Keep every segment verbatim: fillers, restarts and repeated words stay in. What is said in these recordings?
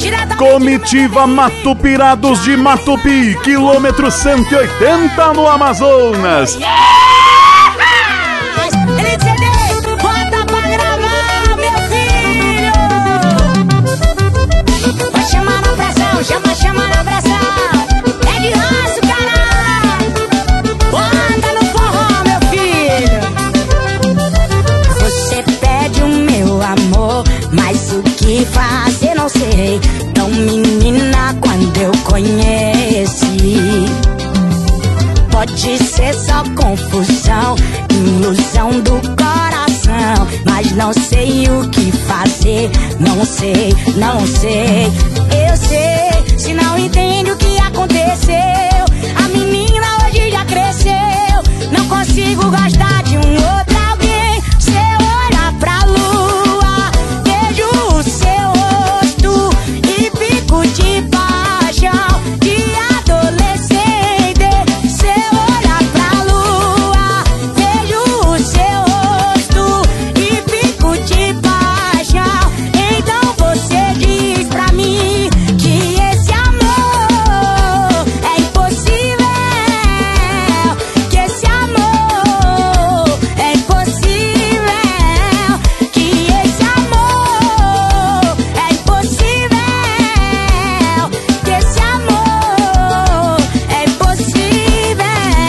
Comitiva Matupirados de Matupi, quilômetro cento e oitenta no Amazonas. Bota pra gravar, meu filho. Vai chamar na pressão, chama, chama na pressão. É de ranço, caralho. Bota no forró, meu filho. Você pede o meu amor, mas o que fazer não sei. Tão menina quando eu conheci. Pode ser só confusão, ilusão do coração, mas não sei o que fazer, não sei, não sei. Eu sei, se não entende o que aconteceu. A menina hoje já cresceu, não consigo gostar de um outro alguém. Se eu olhar pra lua, vejo o seu rosto e fico de paixão de adolescente. Se eu olhar pra lua, vejo o seu rosto e fico de paixão. Então você diz pra mim que esse amor é impossível, que esse amor é impossível, que esse amor é impossível, que esse amor é impossível.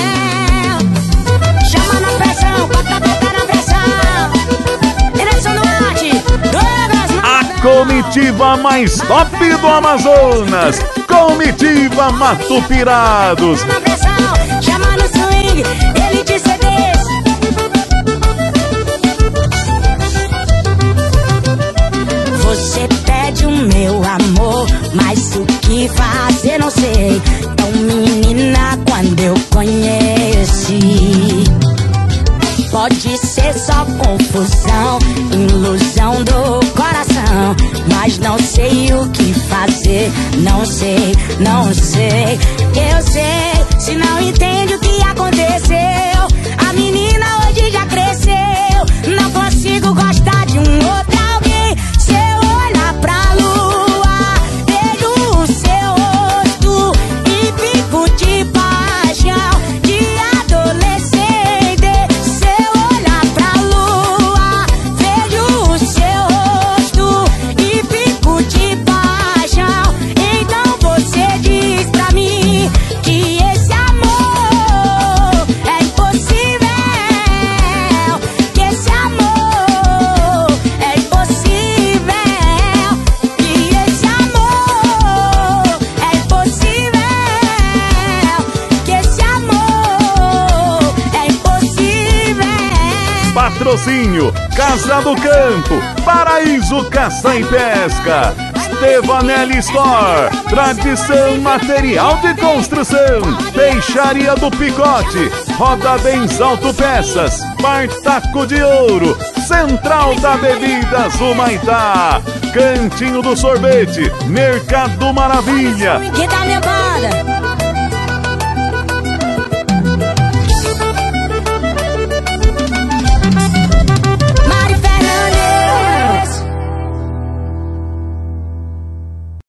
Chama na pressão, bota, bota na pressão. Direção do norte, Douglas A Mata. comitiva mais top do Amazonas, Comitiva Matupirados. Na pressão, chama no swing, ele te sedez. Você pede o meu amor, mas o que fazer não sei. Tão menina quando eu conheci. Pode ser só confusão, ilusão do coração, mas não sei o que fazer, não sei, não sei. Eu sei, se não entende o que aconteceu. A menina hoje já cresceu, não consigo gostar de um outro alguém. Se eu olhar pra lua, vejo o seu rosto e fico de paixão de adolescente. Se eu olhar pra lua, vejo o seu rosto e fico de paixão. Então você diz pra mim que esse amor é impossível, que esse amor é impossível, que esse amor é impossível, que esse amor é impossível. Patrocínio Casa do Campo, Paraíso Caça e Pesca, Stevanelli Store, Tradição Material de Construção, Peixaria do Picote, Roda Bens Autopeças, Partaco de Ouro, Central da Bebidas Humaitá, Cantinho do Sorvete, Mercado Maravilha. Que tá minha banda?